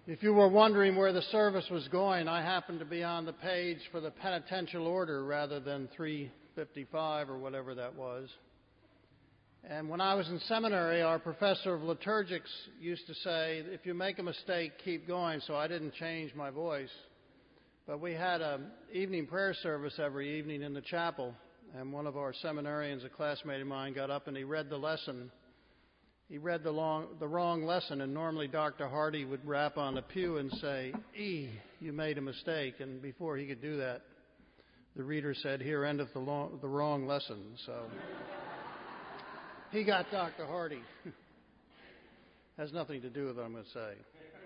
If you were wondering where the service was going, I happened to be on the page for the penitential order rather than 355 or whatever that was. And when I was in seminary, our professor of liturgics used to say, if you make a mistake, keep going, so I didn't change my voice. But we had an evening prayer service every evening in the chapel, and one of our seminarians, a classmate of mine, got up and he read the lesson. He read the wrong lesson, and normally Dr. Hardy would rap on the pew and say, you made a mistake. And before he could do that, the reader said, here endeth the wrong lesson. So he got Dr. Hardy. Has nothing to do with what I'm going to say.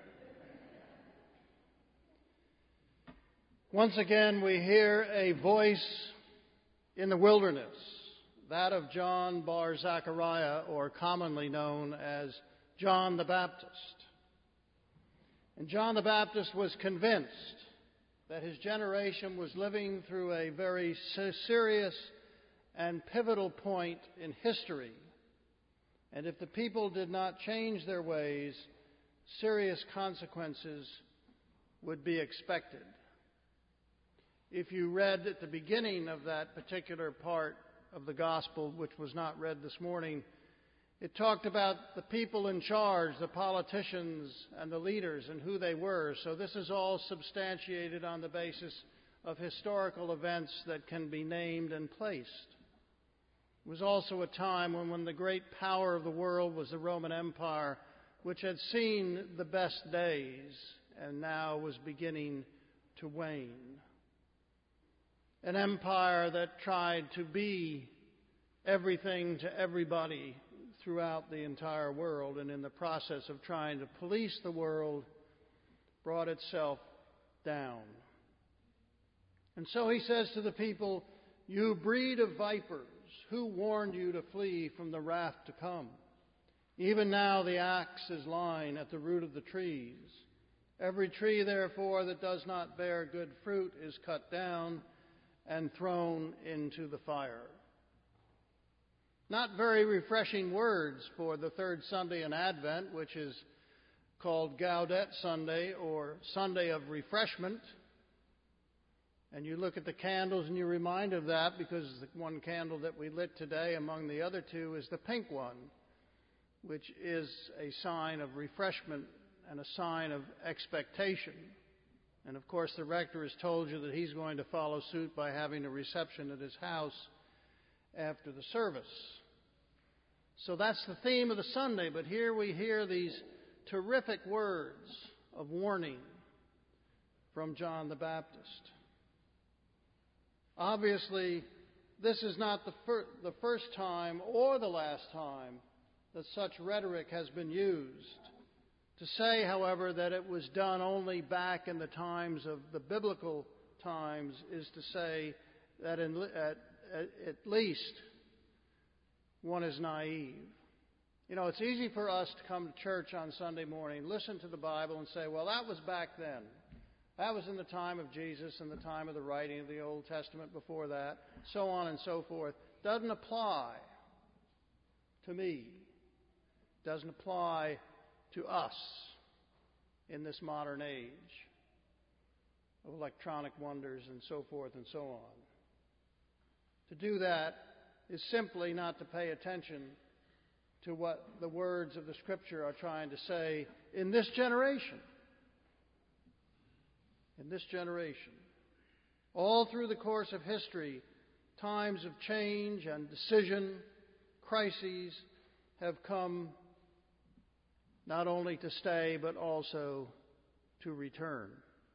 Once again, we hear a voice in the wilderness, that of John bar Zechariah, or commonly known as John the Baptist. And John the Baptist was convinced that his generation was living through a very serious and pivotal point in history. And if the people did not change their ways, serious consequences would be expected. If you read at the beginning of that particular part of the gospel, which was not read this morning, it talked about the people in charge, the politicians and the leaders and who they were. So this is all substantiated on the basis of historical events that can be named and placed. It was also a time when the great power of the world was the Roman Empire, which had seen the best days and now was beginning to wane. An empire that tried to be everything to everybody throughout the entire world, and in the process of trying to police the world, brought itself down. And so he says to the people, you breed of vipers, who warned you to flee from the wrath to come? Even now the axe is lying at the root of the trees. Every tree, therefore, that does not bear good fruit is cut down and thrown into the fire. Not very refreshing words for the third Sunday in Advent, which is called Gaudete Sunday, or Sunday of Refreshment. And you look at the candles and you're reminded of that, because the one candle that we lit today among the other two is the pink one, which is a sign of refreshment and a sign of expectation. And of course, the rector has told you that he's going to follow suit by having a reception at his house after the service. So that's the theme of the Sunday, but here we hear these terrific words of warning from John the Baptist. Obviously, this is not the first time or the last time that such rhetoric has been used. To say, however, that it was done only back in the times of the biblical times is to say that at least one is naive. You know, it's easy for us to come to church on Sunday morning, listen to the Bible, and say, well, that was back then. That was in the time of Jesus and the time of the writing of the Old Testament before that, so on and so forth. Doesn't apply to me. Doesn't apply to us in this modern age of electronic wonders and so forth and so on. To do that is simply not to pay attention to what the words of the Scripture are trying to say in this generation. In this generation. All through the course of history, times of change and decision, crises have come not only to stay, but also to return.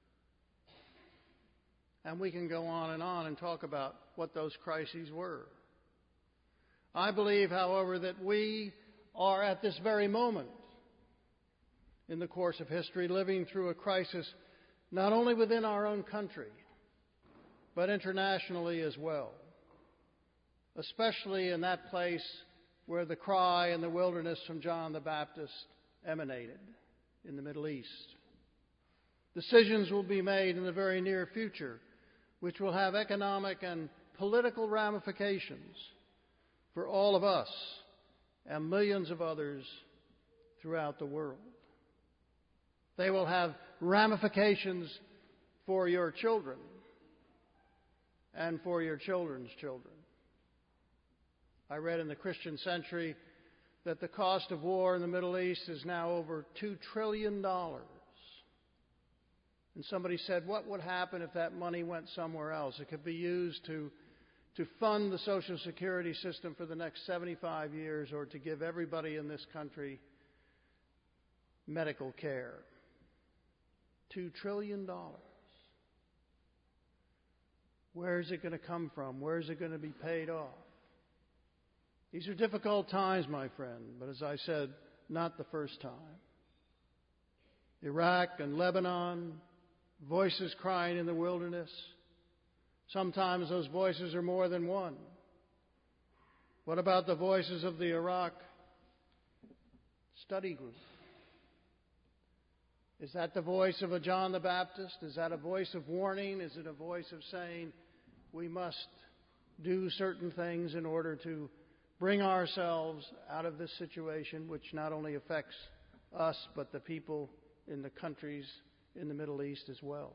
And we can go on and talk about what those crises were. I believe, however, that we are at this very moment in the course of history living through a crisis not only within our own country, but internationally as well, especially in that place where the cry in the wilderness from John the Baptist emanated, in the Middle East. Decisions will be made in the very near future which will have economic and political ramifications for all of us and millions of others throughout the world. They will have ramifications for your children and for your children's children. I read in the Christian Century that the cost of war in the Middle East is now over $2 trillion. And somebody said, what would happen if that money went somewhere else? It could be used to fund the Social Security system for the next 75 years, or to give everybody in this country medical care. $2 trillion. Where is it going to come from? Where is it going to be paid off? These are difficult times, my friend, but as I said, not the first time. Iraq and Lebanon, voices crying in the wilderness. Sometimes those voices are more than one. What about the voices of the Iraq study group? Is that the voice of a John the Baptist? Is that a voice of warning? Is it a voice of saying we must do certain things in order to bring ourselves out of this situation, which not only affects us, but the people in the countries in the Middle East as well?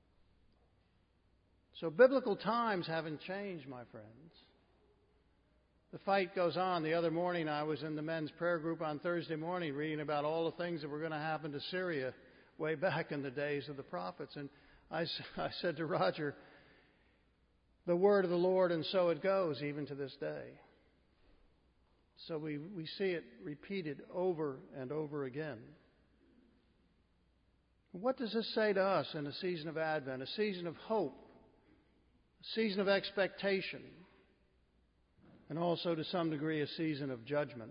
So biblical times haven't changed, my friends. The fight goes on. The other morning I was in the men's prayer group on Thursday morning reading about all the things that were going to happen to Syria way back in the days of the prophets. And I said to Roger, the word of the Lord, and so it goes even to this day. So we see it repeated over and over again. What does this say to us in a season of Advent, a season of hope, a season of expectation, and also to some degree a season of judgment?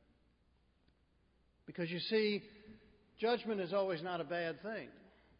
Because you see, judgment is always not a bad thing.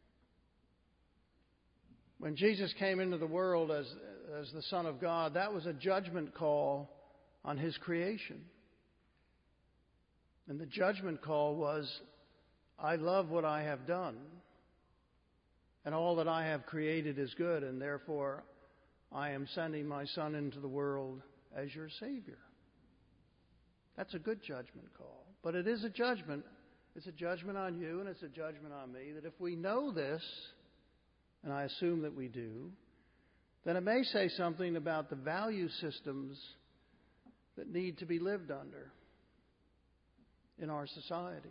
When Jesus came into the world as the Son of God, that was a judgment call on His creation. And the judgment call was, I love what I have done, and all that I have created is good, and therefore I am sending my Son into the world as your Savior. That's a good judgment call. But it is a judgment. It's a judgment on you, and it's a judgment on me, that if we know this, and I assume that we do, then it may say something about the value systems that need to be lived under in our society.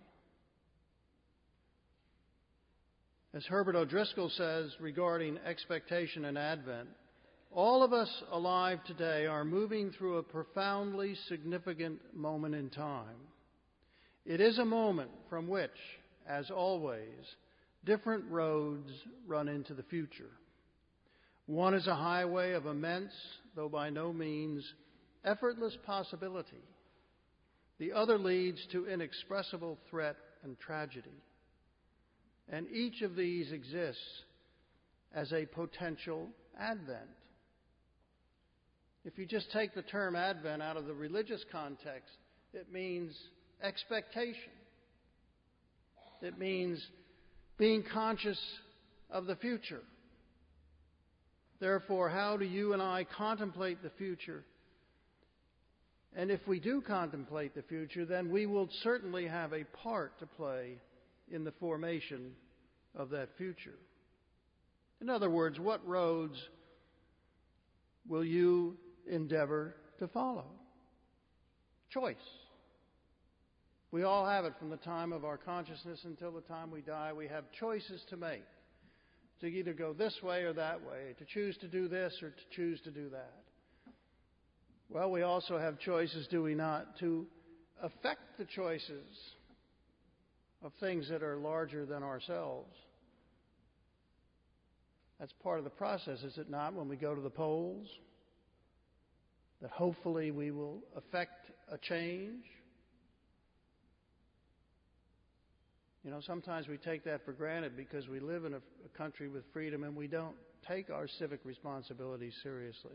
As Herbert O'Driscoll says regarding expectation and Advent, all of us alive today are moving through a profoundly significant moment in time. It is a moment from which, as always, different roads run into the future. One is a highway of immense, though by no means effortless possibility. The other leads to inexpressible threat and tragedy. And each of these exists as a potential Advent. If you just take the term Advent out of the religious context, it means expectation. It means being conscious of the future. Therefore, how do you and I contemplate the future? And if we do contemplate the future, then we will certainly have a part to play in the formation of that future. In other words, what roads will you endeavor to follow? Choice. We all have it from the time of our consciousness until the time we die. We have choices to make, to either go this way or that way, to choose to do this or to choose to do that. Well, we also have choices, do we not, to affect the choices of things that are larger than ourselves. That's part of the process, is it not, when we go to the polls? That hopefully we will affect a change. You know, sometimes we take that for granted because we live in a country with freedom and we don't take our civic responsibilities seriously.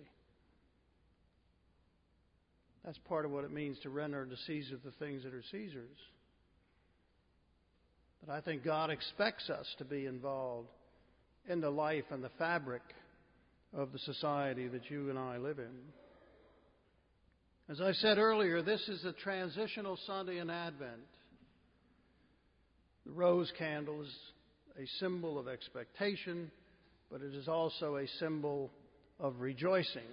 That's part of what it means to render to Caesar the things that are Caesar's. But I think God expects us to be involved in the life and the fabric of the society that you and I live in. As I said earlier, this is a transitional Sunday in Advent. The rose candle is a symbol of expectation, but it is also a symbol of rejoicing.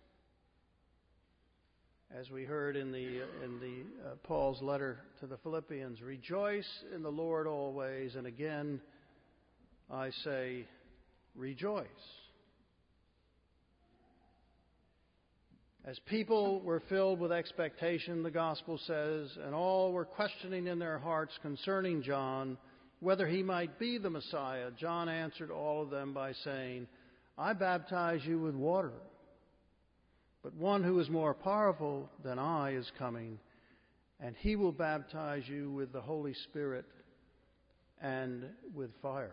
As we heard in Paul's letter to the Philippians, rejoice in the Lord always, and again I say, rejoice. As people were filled with expectation, the gospel says, and all were questioning in their hearts concerning John, whether he might be the Messiah, John answered all of them by saying, I baptize you with water, but one who is more powerful than I is coming, and he will baptize you with the Holy Spirit and with fire.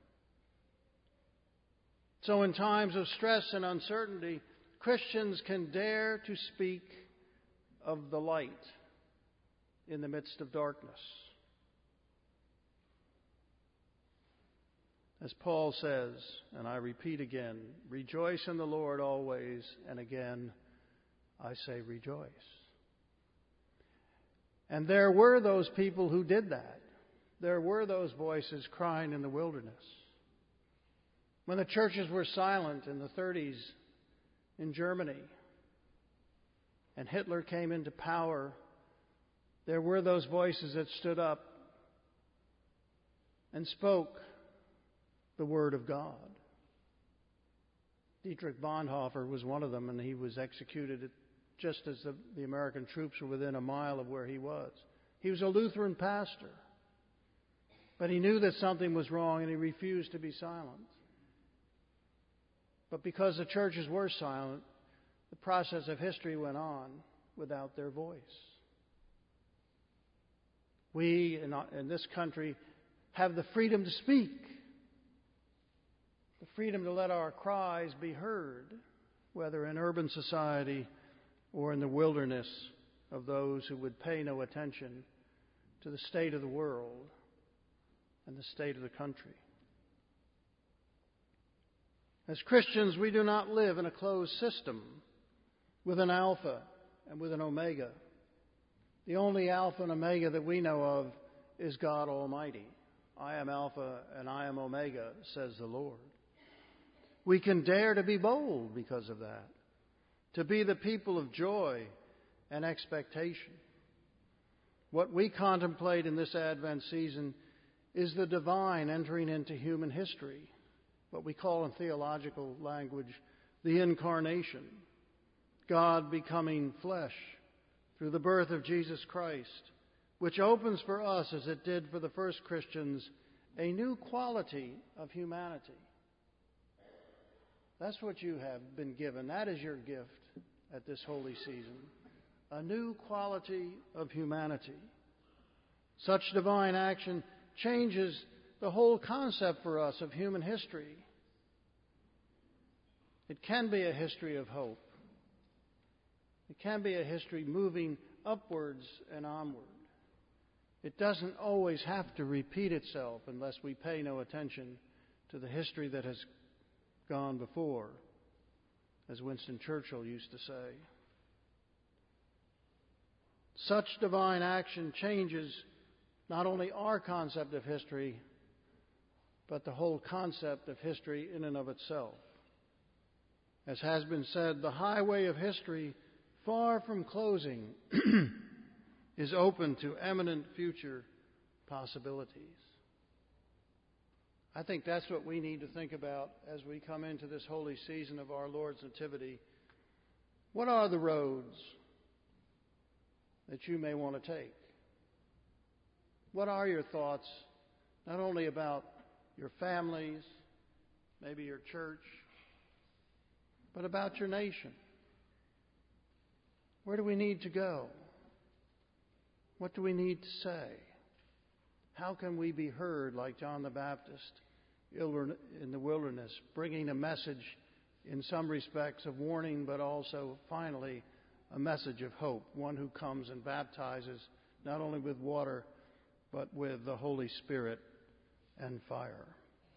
So in times of stress and uncertainty, Christians can dare to speak of the light in the midst of darkness. As Paul says, and I repeat again, rejoice in the Lord always, and again I say rejoice. And there were those people who did that. There were those voices crying in the wilderness. When the churches were silent in the 30s in Germany and Hitler came into power, there were those voices that stood up and spoke the Word of God. Dietrich Bonhoeffer was one of them, and he was executed just as the American troops were within a mile of where he was. He was a Lutheran pastor, but he knew that something was wrong and he refused to be silent. But because the churches were silent, the process of history went on without their voice. We in this country have the freedom to speak, the freedom to let our cries be heard, whether in urban society or in the wilderness of those who would pay no attention to the state of the world and the state of the country. As Christians, we do not live in a closed system with an alpha and with an omega. The only alpha and omega that we know of is God Almighty. I am Alpha and I am Omega, says the Lord. We can dare to be bold because of that, to be the people of joy and expectation. What we contemplate in this Advent season is the divine entering into human history, what we call in theological language the incarnation, God becoming flesh through the birth of Jesus Christ, which opens for us, as it did for the first Christians, a new quality of humanity. That's what you have been given. That is your gift at this holy season. A new quality of humanity. Such divine action changes the whole concept for us of human history. It can be a history of hope. It can be a history moving upwards and onward. It doesn't always have to repeat itself unless we pay no attention to the history that has gone before, as Winston Churchill used to say. Such divine action changes not only our concept of history, but the whole concept of history in and of itself. As has been said, the highway of history, far from closing, is open to eminent future possibilities. I think that's what we need to think about as we come into this holy season of our Lord's Nativity. What are the roads that you may want to take? What are your thoughts, not only about your families, maybe your church, but about your nation? Where do we need to go? What do we need to say? How can we be heard like John the Baptist in the wilderness, bringing a message in some respects of warning, but also, finally, a message of hope, one who comes and baptizes not only with water, but with the Holy Spirit and fire.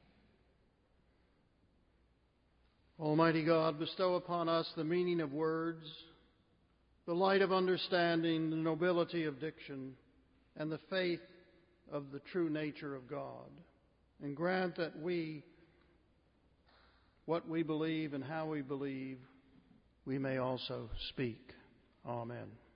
Almighty God, bestow upon us the meaning of words, the light of understanding, the nobility of diction, and the faith of the true nature of God, and grant that what we believe and how we believe, we may also speak. Amen.